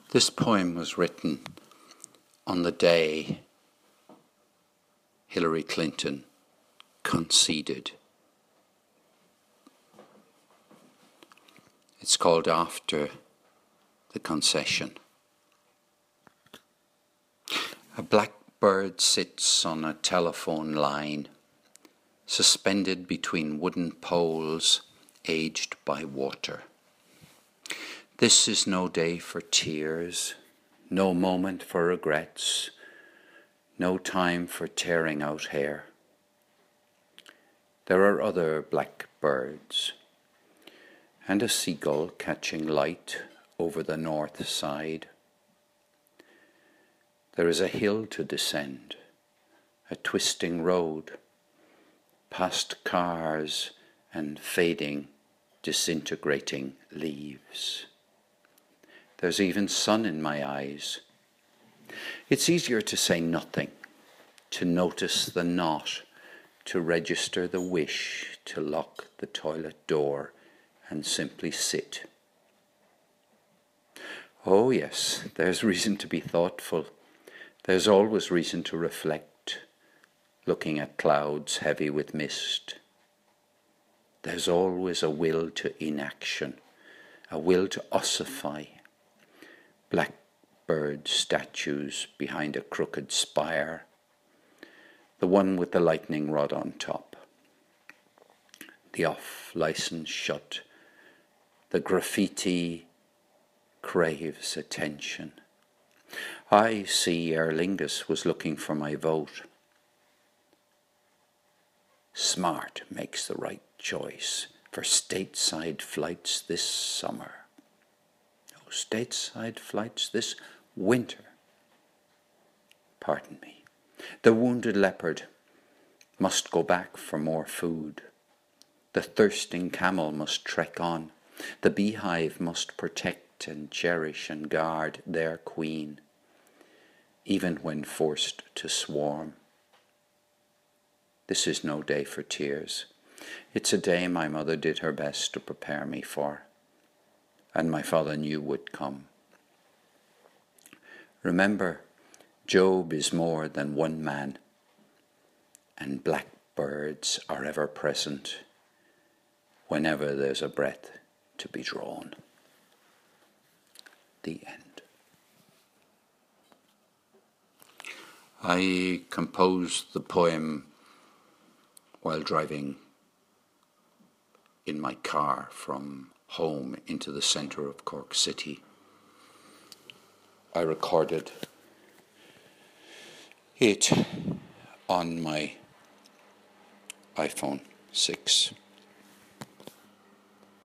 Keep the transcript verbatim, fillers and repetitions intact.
This poem was written on the day Hillary Clinton conceded. It's called After the Concession. A blackbird sits on a telephone line, suspended between wooden poles aged by water. This is no day for tears, no moment for regrets, no time for tearing out hair. There are other blackbirds, and a seagull catching light over the north side. There is a hill to descend, a twisting road, past cars and fading, disintegrating leaves. There's even sun in my eyes. It's easier to say nothing, to notice the not, to register the wish, to lock the toilet door and simply sit. Oh yes, there's reason to be thoughtful. There's always reason to reflect, looking at clouds heavy with mist. There's always a will to inaction, a will to ossify. Blackbird statues behind a crooked spire, the one with the lightning rod on top. The off-license shut, the graffiti craves attention. I see Aer Lingus was looking for my vote. Smart makes the right choice for stateside flights this summer. Oh, stateside flights this winter. Pardon me. The wounded leopard must go back for more food. The thirsting camel must trek on. The beehive must protect and cherish and guard their queen, even when forced to swarm. This is no day for tears. It's a day my mother did her best to prepare me for, and my father knew would come. Remember, Job is more than one man, and blackbirds are ever present whenever there's a breath to be drawn. The end. I composed the poem while driving in my car from home into the centre of Cork City. I recorded it on my iPhone six.